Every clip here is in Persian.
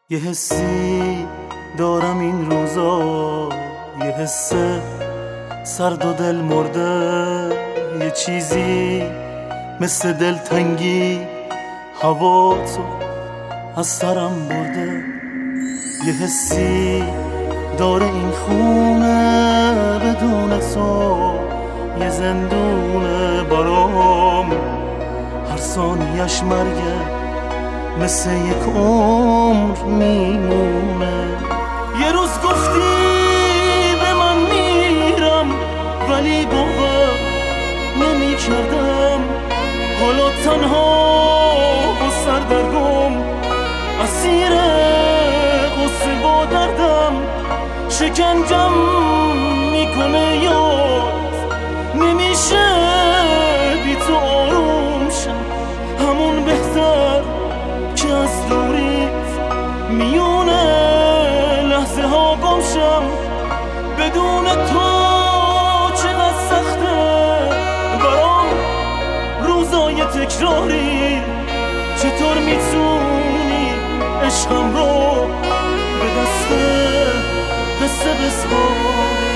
یه حسی دارم این روزا، یه حس سرد و دل مرده، یه چیزی مثل دلتنگی هواتو از سرم برده. یه حسی داره این خونه بدون تو، یه زندونه برام، هر ثانیش مرگه مثل یک عمر میمونه. یه روز گفتی به من میرم ولی باور نمی کردم، حالا تنها و سردرگم اسیر غصه با دردم، شکنجم میکنه یاد نمیشه بی تو آروم شم، همون بهتر که از دوریت میونه لحظه ها گم شم. بدون تو چقدر سخته برام روزای تکراری، چطور میتونی عشقم رو به دست قصه بسپاری؟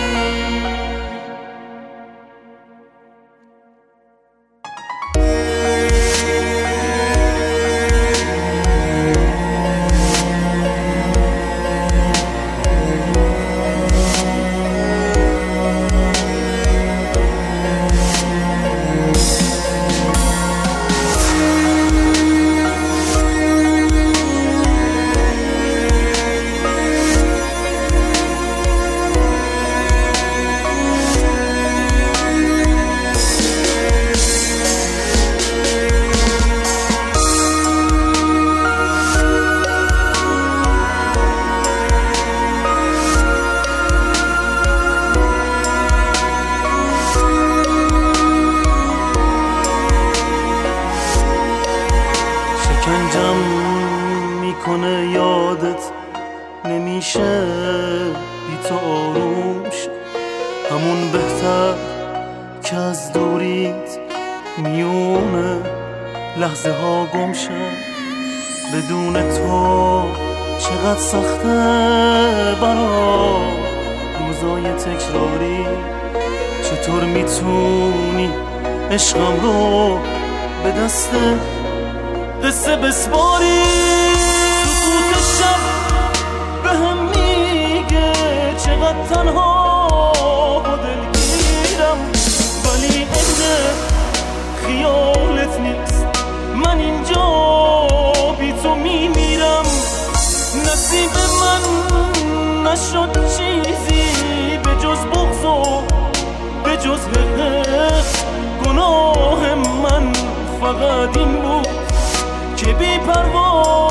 شکنجم میکنه یادت نمیشه بی تو آروم شم، همون بهتر که از دوریت میونه لحظه ها گم شم. بدون تو چقدر سخته برام روزای تکراری، چطور میتونی عشقم رو به دست قصه بسپاری؟ سکوت شب به هم میگه چقدر تنها و دلگیرم، ولی عین خیالت نیست، من اینجا بی تو میمیرم. نصیب من نشد چیزی به جز بغض و به جز حق، گناه من فقط این بود که بی پروا